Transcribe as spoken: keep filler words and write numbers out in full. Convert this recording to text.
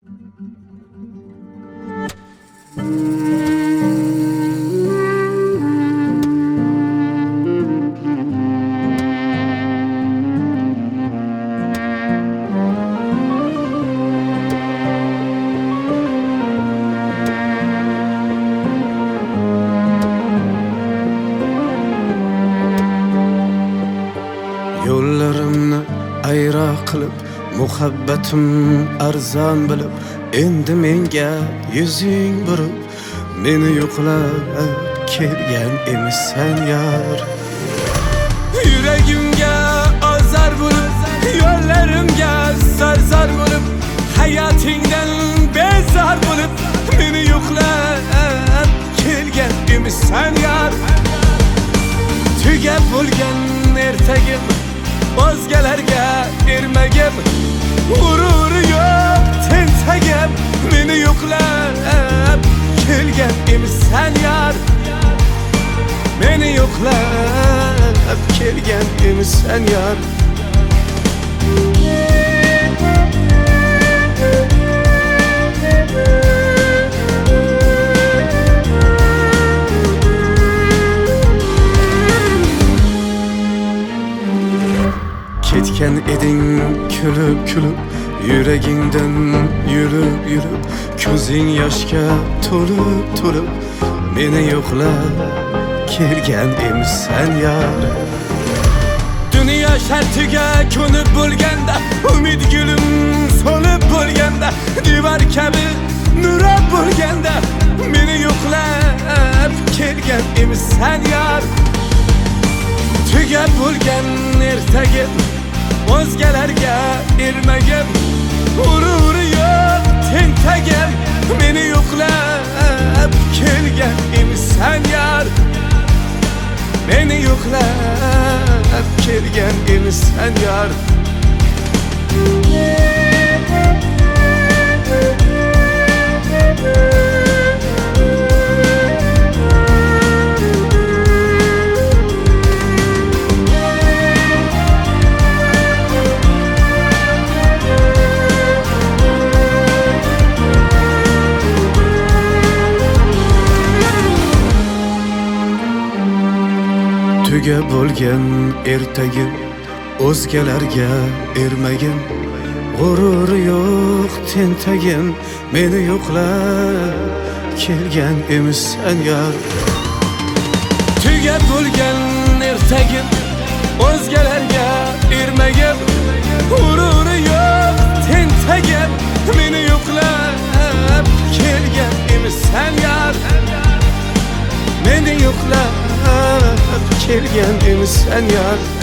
Yo'llarimni ayro qilib, muhabbatim arzon bilib, endi menga yuzing burib, meni yo'qlab kelgan emisan yar. Yuragimga ozor bo'lib, yo'llarimga zarzor bo'lib, hayotingdan bezor bo'lib, meni yo'qlab kelgan emisan yar. Tugab bo'lgan ertagim, o'zgalarga ermagim, g'ururi yo'q tentagim, meni yo'qlab kelgan emisan yar. Meni yo'qlab kelgan emisan yar. Ketgan eding kulib kulib, yuragingdan yurib yurib, ko'zing yoshga to'lib to'lib, meni yo'qlab kelgan emisan yar. Dunyo shartiga ko'nib bo'lganda, umid gulim so'lib bo'lganda, divar kabi nurab bo'lganda, meni yo'qlab kelgan emisan yar. Tugab bo'lgan ertagim, o'zgalarga ermagim, g'ururi yo'q tentagim, meni yo'qlab kelgan emisan yar. Meni yo'qlab kelgan emisan yar. Tugab bo'lgan ertagim, o'zgalarga ermagim, g'ururi yo'q tentagim, meni yo'qlab kelgan emisan yar. Tugab bo'lgan ertagim, o'zgalarga ermagim, g'ururi yo'q tentagim, meni yo'qlab kelgan emisan yar. Meni yo'qlab kelgan emisan yar.